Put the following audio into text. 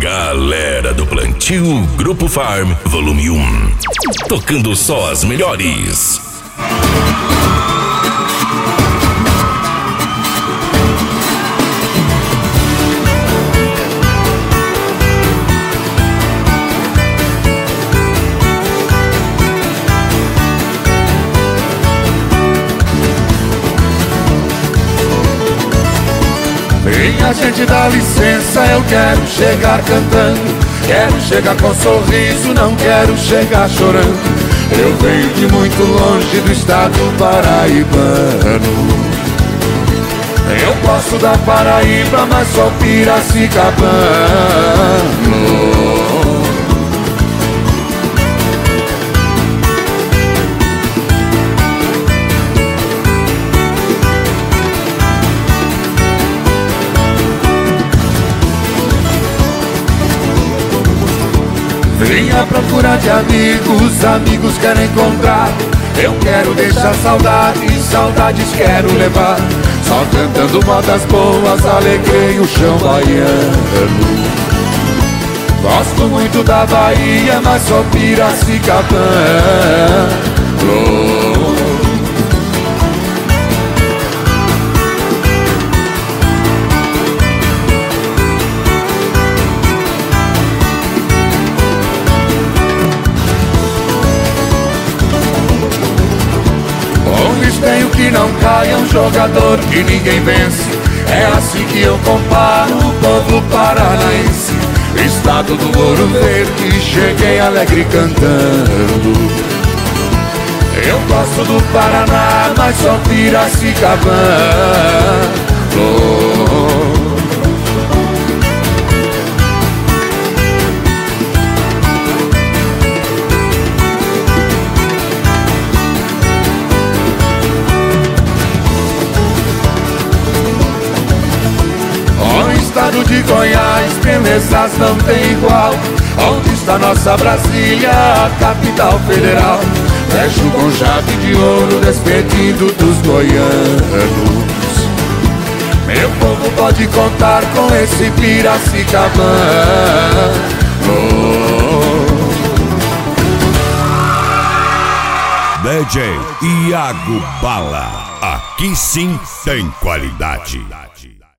Galera do Plantio Grupo Farm, volume 1. Tocando só as melhores. Minha gente, dá licença, eu quero chegar cantando, quero chegar com sorriso, não quero chegar chorando. Eu venho de muito longe do estado paraibano. Eu posso da Paraíba, mas sou piracicabano. Vim à procura de amigos, amigos quero encontrar. Eu quero deixar saudades, saudades quero levar. Só cantando modas boas, alegrei o chão baiano. Gosto muito da Bahia, mas sou piracicabano. Tenho que não caia um jogador que ninguém vence. É assim que eu comparo o povo paranaense. Estado do Ouro Verde, cheguei alegre cantando. Eu gosto do Paraná, mas sou piracicabano. Estado de Goiás, belezas não tem igual. Onde está nossa Brasília, a capital federal? Fecho com chave de ouro, despedido dos goianos. Meu povo pode contar com esse piracicabano. DJ Iago Bala, aqui sim tem qualidade.